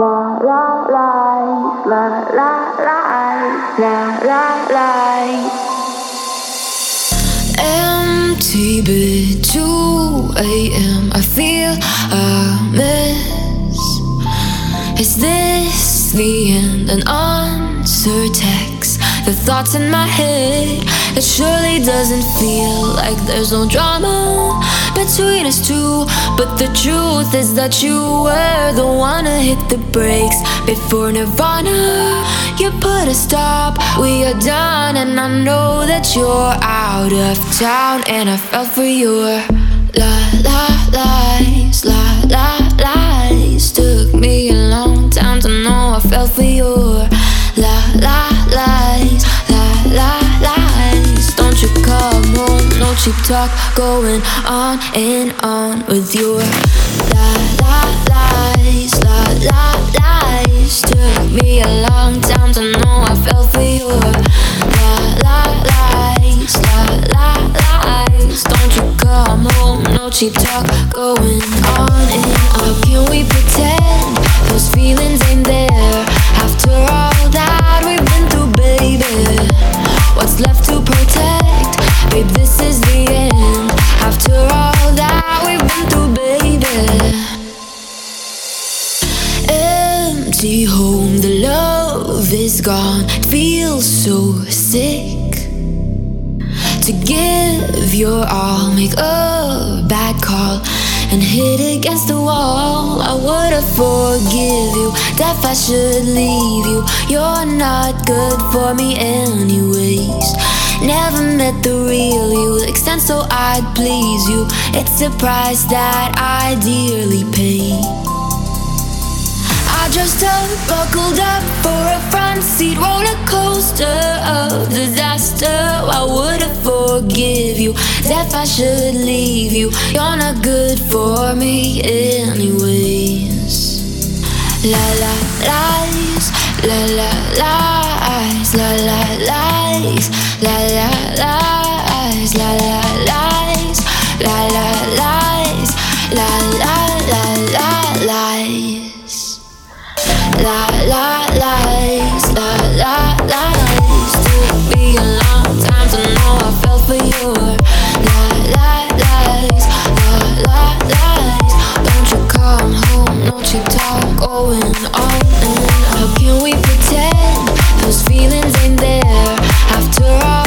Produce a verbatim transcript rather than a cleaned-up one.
La la lies, la la lies, la la lies. Empty bed, two a.m. I feel a mess. Is this the end? An answer text. The thoughts in my head. It surely doesn't feel like there's no drama between us two. But the truth is that you were the one to hit the brakes before Nirvana. You put a stop, we are done. And I know that you're out of town. And I fell for your la la lies, la la lies. Took me a long time to know I fell for your la la lies, la la lies. Don't you come home, no cheap talk, going on and on with your la la lies, la la lies. Took me a long time to know I fell for your la la lies, la la lies. Don't you come home, no cheap talk, going on and on. Can we pretend those feelings ain't there after all that we've been through, baby? What's left to protect? Babe, this is the end. After all that we've been through, baby. Empty home, the love is gone. It feels so sick to give your all, make a bad call and hit against the wall. I would've forgive you, deaf I should leave you. You're not good for me anyways. Never met the real you, extent so I'd please you. It's a price that I dearly pay. I just uh, buckled up for a front seat roller coaster of disaster. I would've forgive you, deaf I should leave you. You're not good for me anyways. La la lies, la la lies, la la lies, la la lies, la la lies, la la lies, la la la la lies, la la lies, la la lies. Took me a long time to know I fell for your la la lies, la la lies. Don't you come home, no cheap talk, going on and on. How can we pretend those feelings ain't there after all